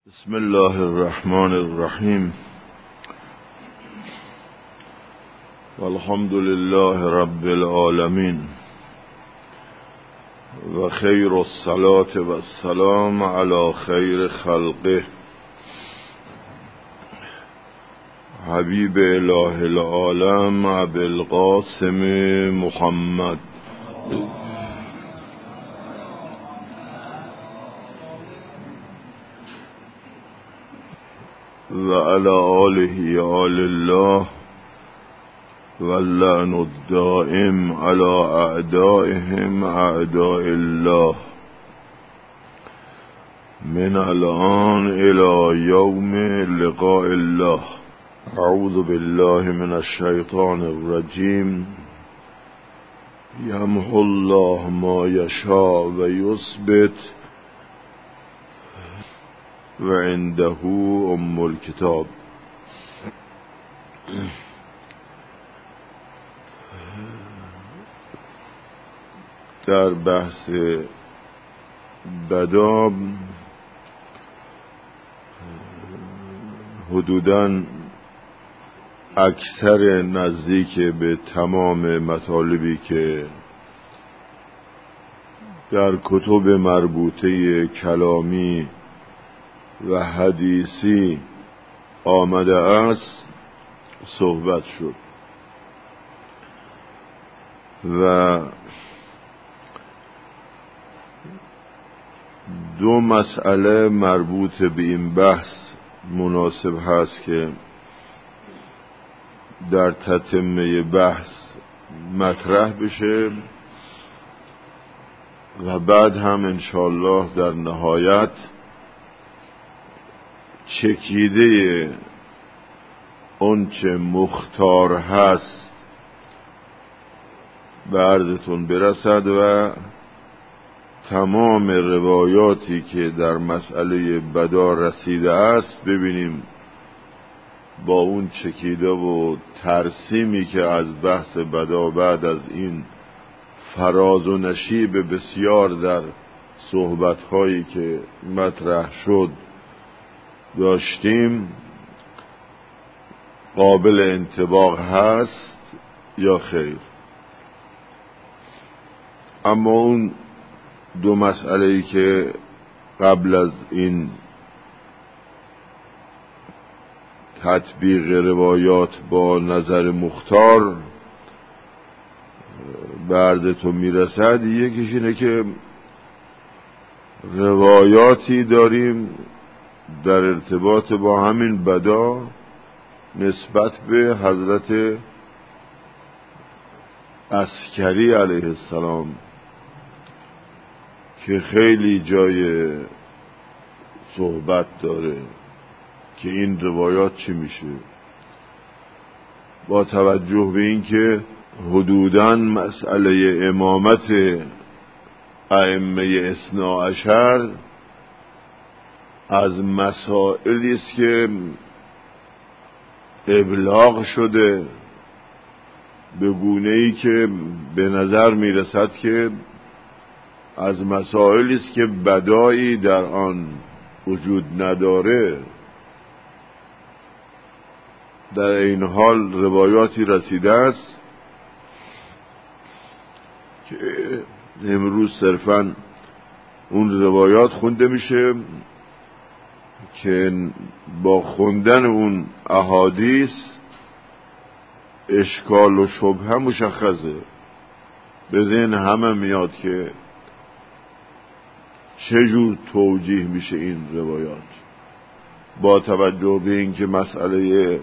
بسم الله الرحمن الرحیم والحمد لله رب العالمین و خیر الصلاة و السلام علی خیر خلقه حبیب اله العالم ابی القاسم محمد و علی آله آل الله واللعن الدائم علی اعدائهم اعداء الله من الان الى یوم لقاء الله. اعوذ بالله من الشیطان الرجیم. یمحو الله ما یشاء و یثبت و عنده ام الکتاب. در بحث بدا حدوداً اکثر نزدیک به تمام مطالبی که در کتب مربوطه کلامی و حدیثی آمده است صحبت شد و دو مسئله مربوط به این بحث مناسب هست که در تتمه بحث مطرح بشه و بعد هم انشاءالله در نهایت چکیده اون چه مختار هست به عرضتون برسد و تمام روایاتی که در مسئله بدا رسیده است ببینیم با اون چکیده و ترسیمی که از بحث بدا بعد از این فراز و نشیب بسیار در صحبت‌هایی که مطرح شد داشتیم قابل انطباق هست یا خیر. اما اون دو مسئله‌ای که قبل از این تطبیق روایات با نظر مختار به عرضتون میرسد، یکیش اینه که روایاتی داریم در ارتباط با همین بدا نسبت به حضرت عسکری علیه السلام که خیلی جای صحبت داره که این روایات چی میشه، با توجه به اینکه حدوداً مسئله امامت ائمه اثنا عشر از مسائلی است که ابلاغ شده به گونه‌ای که به نظر میرسد که از مسائلی است که بدایی در آن وجود نداره. در این حال روایاتی رسیده است که امروز صرفاً اون روایات خونده میشه که با خوندن اون احادیث اشکال و شبهه مشخصه، به ذهن همه میاد که چجور توجیه میشه این روایات با توجه به اینکه مسئله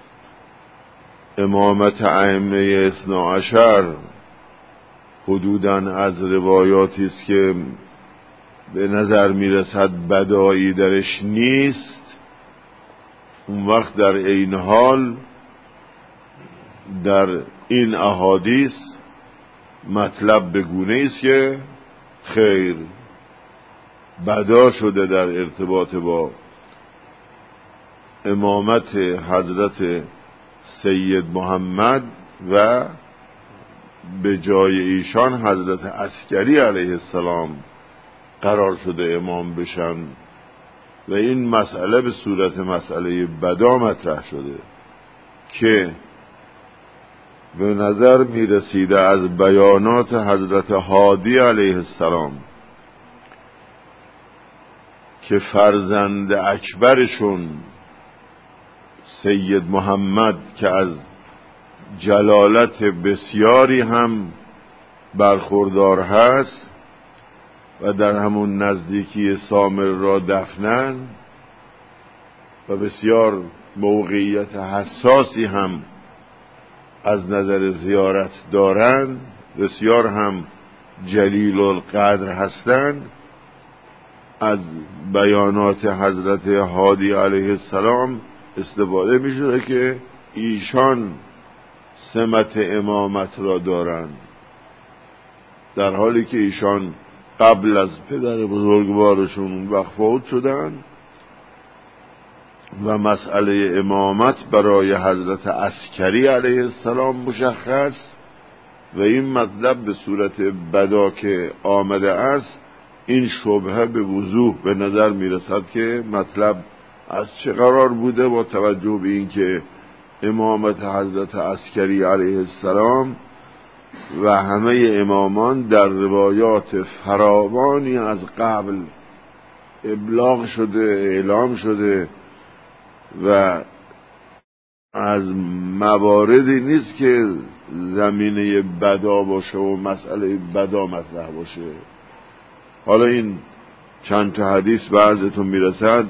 امامت ائمه اثنا عشر حدوداً از روایاتی است که به نظر میرسد بدایی درش نیست. اون وقت در این حال در این احادیث مطلب به گونه است که خیر بدا شده در ارتباط با امامت حضرت سید محمد و به جای ایشان حضرت عسکری علیه السلام قرار شده امام بشن و این مسئله به صورت مسئله بدا مطرح شده که به نظر می رسیده از بیانات حضرت هادی علیه السلام که فرزند اکبرشون سید محمد که از جلالت بسیاری هم برخوردار هست و در همون نزدیکی سامر را دفنن و بسیار موقعیت حساسی هم از نظر زیارت دارند، بسیار هم جلیل القدر هستند. از بیانات حضرت هادی علیه السلام استفاده می شده که ایشان سمت امامت را دارند، در حالی که ایشان قبل از پدر بزرگوارشون وفات شدند و مسئله امامت برای حضرت عسکری علیه السلام مشخص و این مطلب به صورت بدا که آمده است، این شبهه به وضوح به نظر میرسد که مطلب از چه قرار بوده، با توجه به اینکه امامت حضرت عسکری علیه السلام و همه امامان در روایات فراوانی از قبل ابلاغ شده، اعلام شده و از مواردی نیست که زمینه بدا باشه و مسئله بدا مطرح باشه. حالا این چند تا حدیث به عرضتون میرسد.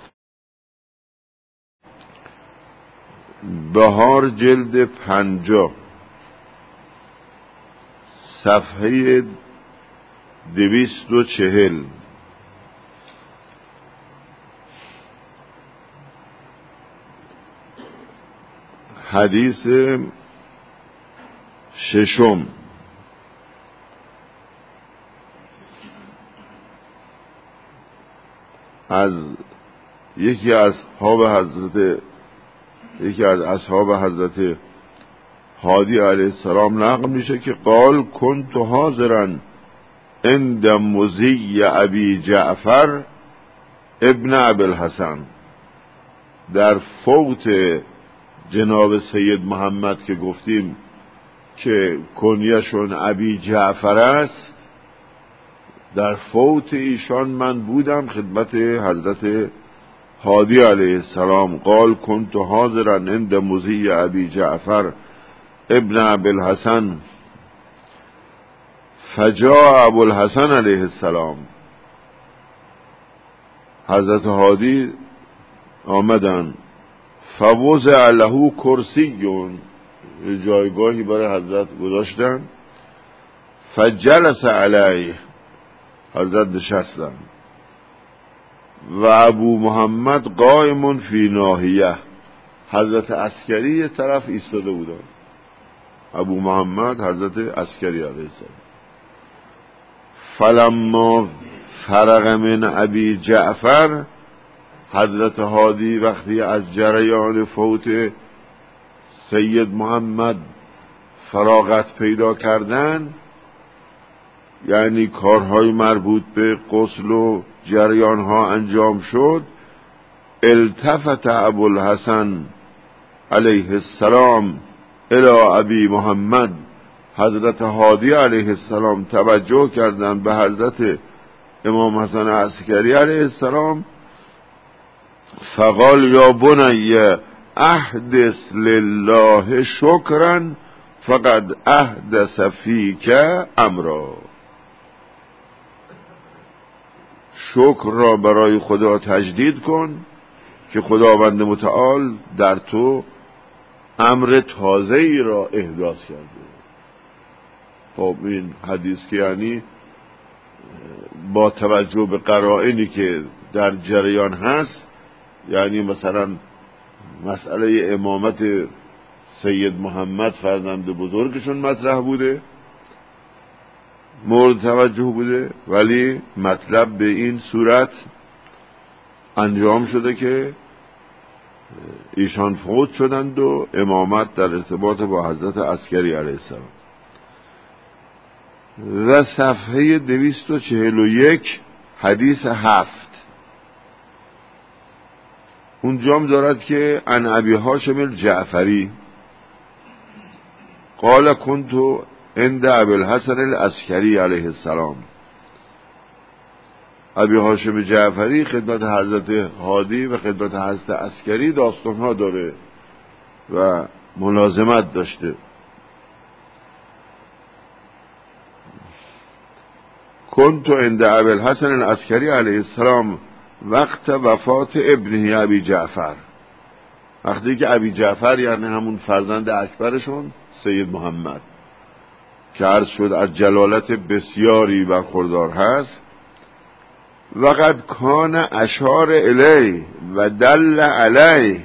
بهار جلد 50 صفحه 240 حدیث ششم. از یکی از اصحاب حضرت هادی علیه السلام نقل میشه که قال كنت حاضرا عند مزی ابی جعفر ابن ابی الحسن، در فوت جناب سید محمد که گفتیم که کنیشون ابی جعفر است، در فوت ایشان من بودم خدمت حضرت هادی علیه السلام. قال كنت حاضرا عند مزی ابی جعفر ابن ابی الحسن فجاء ابو الحسن علیه السلام. حضرت هادی آمدن، فوضع له کرسیون، جایگاهی برای حضرت گذاشتن، فجلس علیه، حضرت نشستن و ابو محمد قائم فی ناحیه، حضرت عسکری یه طرف ایستاده بودن، ابو محمد حضرت عسکری علیه السلام. فلما فرغ من ابی جعفر، حضرت هادی وقتی از جریان فوت سید محمد فراغت پیدا کردن، یعنی کارهای مربوط به غسل و جریانها انجام شد، التفت ابو الحسن علیه السلام الی ابی محمد، حضرت هادی علیه السلام توجه کردن به حضرت امام حسن عسکری علیه السلام، فقال یا بنی احدث لله شکرا فقد احدث فیک امرا، شکر را برای خدا تجدید کن که خداوند متعال در تو امر تازه‌ای را احداث کرده. خب این حدیث که یعنی با توجه به قرائنی که در جریان هست، یعنی مثلا مسئله امامت سید محمد فرزند بزرگشون مطرح بوده، مورد توجه بوده، ولی مطلب به این صورت انجام شده که ایشان فوت شدند و امامت در ارتباط با حضرت عسکری علیه السلام. و صفحه 241 حدیث 7 اونجا هم دارد که عن ابی هاشم الجعفری قال كنت عند ابی الحسن العسکری علیه السلام. ابی هاشم جعفری خدمت حضرت هادی و خدمت حضرت عسکری داستانها داره و ملازمت داشته. كنت عند ابی الحسن العسکری علیه السلام وقت وفات ابنه ابی جعفر، وقتی که ابی جعفر یعنی همون فرزند اکبرشون سید محمد که عرض شد از جلالت بسیاری برخوردار هست، وقد کان اشار الی و دل علی،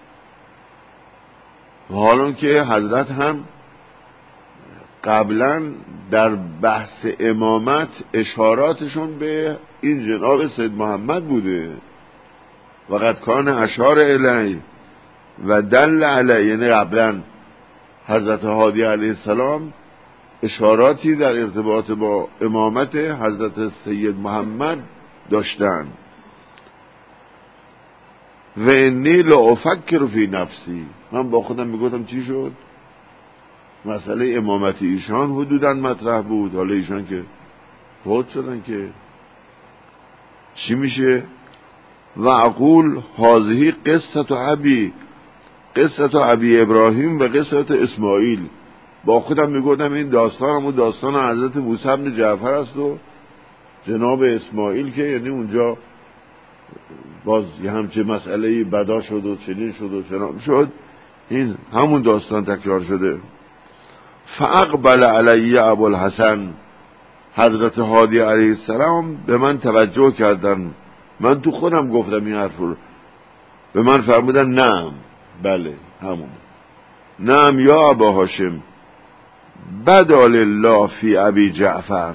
حالون که حضرت هم قبلا در بحث امامت اشاراتشون به این جناب سید محمد بوده. وقد کان اشار الی و دل علی، یعنی قبلا حضرت هادی علیه السلام اشاراتی در ارتباط با امامت حضرت سید محمد داشتن. و انی لا افکر فی نفسی، من با خودم میگفتم چی شد؟ مسئله امامت ایشان حدوداً مطرح بود، حالا ایشان که فوت شدن که چی میشه؟ و اقول هذه قصة ابی، قصة ابی ابراهیم و قصة اسماعیل. با خودم میگفتم این داستان همون داستان حضرت موسی بن جعفر است و جناب اسماعیل، که یعنی اونجا باز یه همچه مسئله بدا شد و چنین شد و چنان شد، این همون داستان تکرار شده. فاقبل علی ابوالحسن، حضرت هادی علیه السلام به من توجه کردن، من تو خودم گفتم این حرف رو، به من فرمودن نعم، بله همون، نعم یا ابا هاشم بدا لله فی ابی جعفر،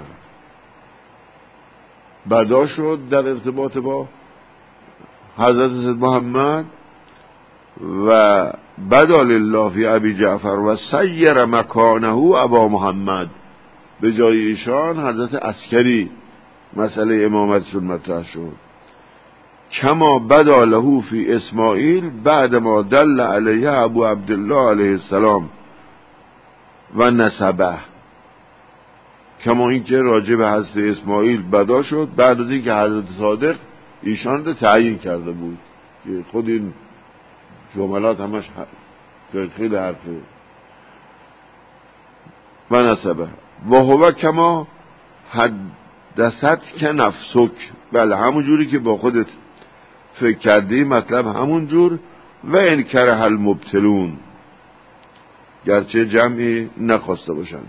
بدا شد در ارتباط با حضرت سید محمد و بدا لله فی ابی جعفر و سیر مکانه ابا محمد، به جای ایشان حضرت عسکری مسئله امامتشون مطرح شد. کما بدا له فی اسماعیل بعد ما دل علیه ابو عبدالله علیه السلام و نسبه، کما این که راجع به حضرت اسماعیل بدا شد بعد از این که حضرت صادق ایشان رو تعیین کرده بود، که خود این جملات همش خیلی حرفه. و نسبه و هو کما حدثت که نفسک، بله همون جوری که با خودت فکر کردی، مطلب همون جور. و ان کره المبتلون، گرچه جمعی نخواسته باشند.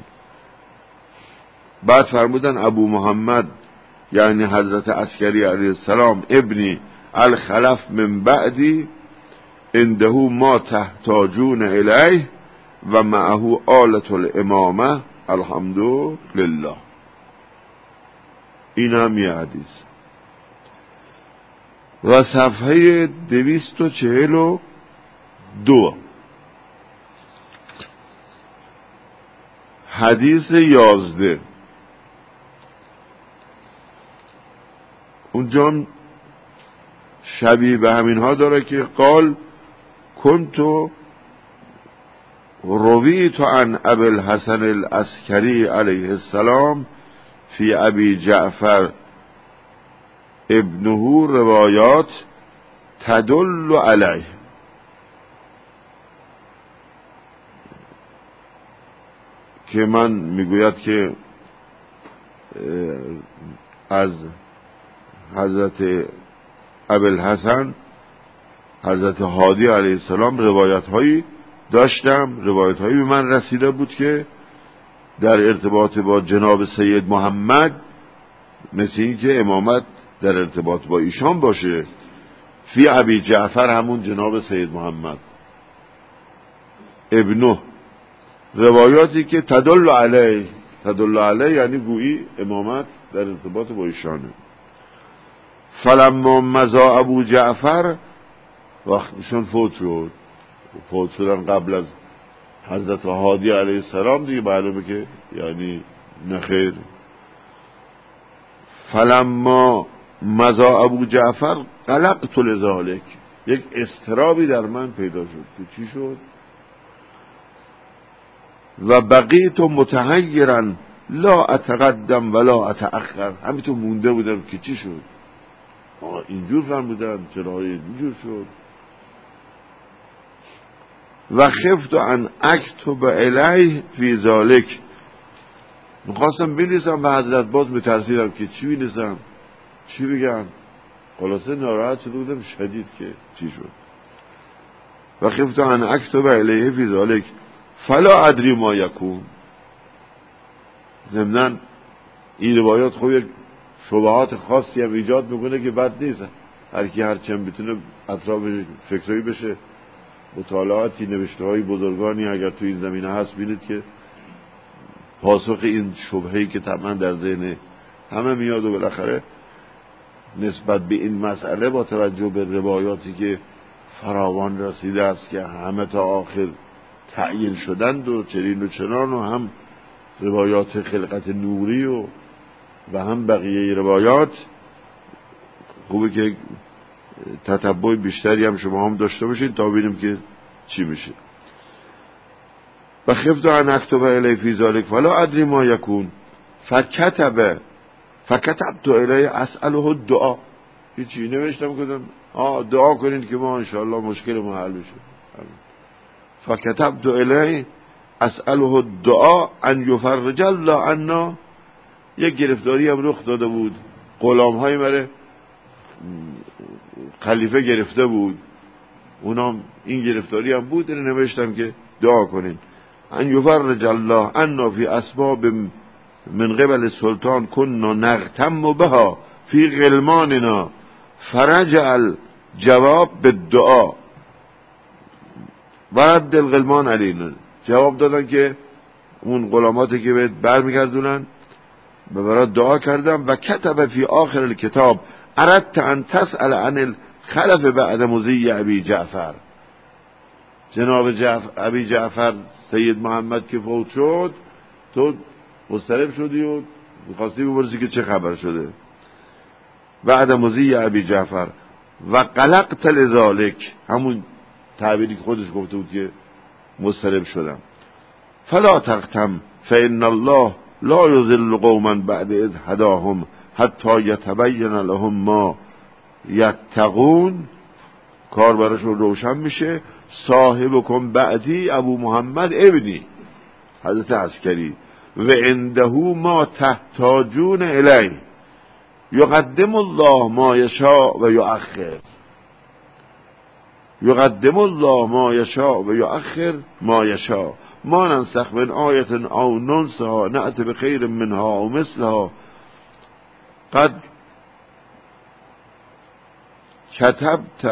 بعد فرمودن ابو محمد یعنی حضرت عسکری علیه السلام ابنی الخلف من بعدی عنده ما تحتاجون الیه و معه آلة الامامه الحمد لله. این هم یه حدیث. و صفحه 242 حدیث 11، اونجا شبیه به همین ها داره که قال کنتو رویت عن ابی الحسن العسکری علیه السلام فی ابی جعفر ابنه روایات تدل علیه، که من میگوید که از حضرت ابوالحسن حضرت هادی علیه السلام روایت هایی داشتم، روایت هایی به من رسیده بود که در ارتباط با جناب سید محمد مثل این که امامت در ارتباط با ایشان باشه. فی ابی جعفر همون جناب سید محمد ابنه، روایاتی که تدل علیه، تدل علیه یعنی گویی امامت در ارتباط با ایشانه. فلما مضا ابو جعفر، وقتشون فوت شدن قبل از حضرت هادی علیه السلام دیگه، معلومه که یعنی نخیر. فلما مضا ابو جعفر قلقت لذالک، یک اضطرابی در من پیدا شد که چی شد؟ و بقیت متحیرا لا اتقدم ولا اتأخر، همینطور مونده بودم که چی شد؟ اینجور فرمودن، چرا اینجور شد؟ و خفت ان اکتب الیه فی ذالک، میخواستم بنویسم به حضرت، باز میترسیدم که چی بنویسم، چی بگم، خلاصه ناراحت شده بودم شدید که چی شد. و خفت ان اکتب الیه فی ذالک فلا ادری ما یکون. ضمناً این روایات خب یک شبهات خاصی هم ایجاد میکنه که بد نیست، هر کی هر چند بتونه اطراف فکری بشه. مطالعاتی، نوشته های بزرگانی اگر تو این زمینه هست بینید که پاسخ این شبهه‌ای که طبعا در ذهن همه میاد و بالاخره نسبت به این مسئله با توجه به روایاتی که فراوان رسیده است که همه تا آخر تعیین شدند و چنین و چنان، و هم روایات خلقت نوری و هم بقیه روایات، خوبه که تتبع بیشتری هم شما هم داشته باشید تا ببینیم که چی میشه. و خفت ان اکتب الیه فی ذلک فلا ادری ما یکون فکتبت الیه اساله الدعاء. هیچی نوشتم گفتم دعا کنین که ما ان شاء الله مشکل ما حل بشه. فکتبت الیه اساله الدعاء ان یفرج الله عنا. یک گرفتاری هم رخ داده بود، غلام های مره خلیفه گرفته بود، اونام این گرفتاری هم بود، نوشتم که دعا کنین ان یفرج الله عنا فی اسباب من قبل السلطان كنا نغتم بها فی غلماننا فرجع الجواب بالدعاء ورد الغلمان علینا. جواب دادن که اون غلاماتی که بهت برمیگردونن به برات دعا کردم. و کتب فی آخر الکتاب اردت ان تسأل عن الخلف بعد مضی ابی جعفر. جناب ابی جعفر سید محمد که فوت شد، تو مضطرب شدی و می‌خواستی بپرسی که چه خبر شده بعد مضی ابی جعفر. و قلقت لذالک، همون تعبیری که خودش گفته بود که مضطرب شدم. فلا تغتم فإن الله لا یضل قوما بعد اذ هداهم حتی یتبین لهم ما یتقون. کار براشون روشن میشه. صاحبکم بعدی ابو محمد ابنی حضرت عسکری و عنده ما تحتاجون الیه یقدم الله ما یشاء و یؤخر. یقدم الله ما یشاء و یؤخر ما یشاء ما ننسخ من آیت او ننسها نأت بخیر منها او مثلها قد کتبت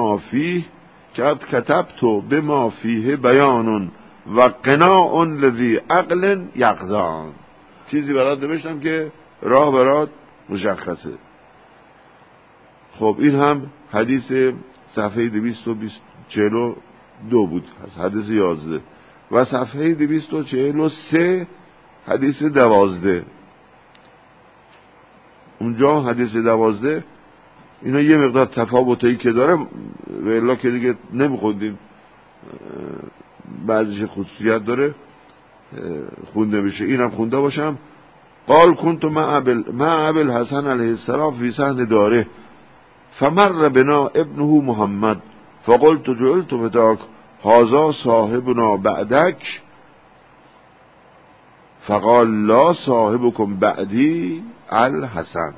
بما فیه بیان و قناع لذی عقل یقظان. چیزی برات نوشتم که راه برات مشخصه. خب این هم حدیث صفحه 242 بود، حدیث 11 و صفحه 243 حدیث 12. اونجا حدیث 12 اینا یه مقدار تفاوتایی که داره و الا که دیگه نمیخوندیم، بعضیش خصوصیت داره خونده بشه. اینم خونده باشم. قال كنت مع ابل حسن علیه السلام فی صحن داره فمر بنا ابنه محمد فقلت جعلت فداک هذا صاحبنا بعدک فقال لا صاحبكم بعدی الحسن.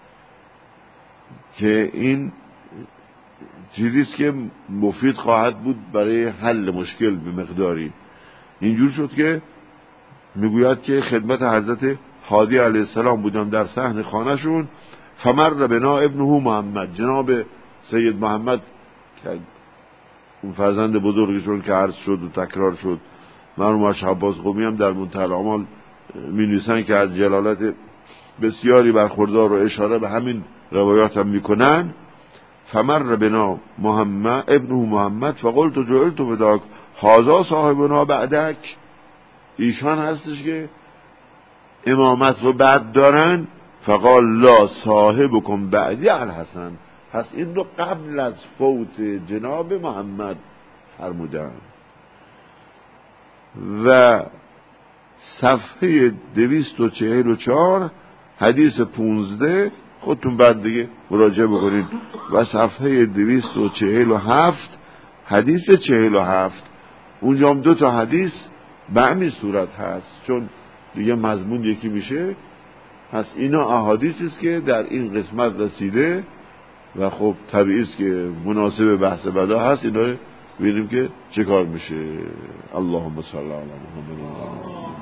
که این چیزیست که مفید خواهد بود برای حل مشکل به مقداری. اینجور شد که میگوید که خدمت حضرت هادی علیه السلام بودم در صحن خانهشون. فمر بنا ابنه محمد، جناب سید محمد که اون فرزند بزرگشون که عرض شد و تکرار شد، مرحوم عباس قمی هم در منتهی الاعمال می‌نویسن که از جلالت بسیاری برخوردار و اشاره به همین روایات هم میکنن. فمر بنا محمد ابنه محمد فقلت جعلت فداک هذا صاحبنا بعدک. ایشان هستش که امامت رو بعد دارن. فقال لا صاحبکم بعدی الحسن. پس این رو قبل از فوت جناب محمد فرمودن. و صفحه 244 حدیث 15 خودتون بعد دیگه مراجعه بکنید و صفحه 247 حدیث 47 اونجا هم 2 حدیث به همین صورت هست، چون دیگه مضمون یکی میشه. پس اینا احادیثی است که در این قسمت رسیده و خب طبیعی است که مناسب بحث بدا هست. اینا ببینیم که چه کار میشه. اللهم صل علی محمد.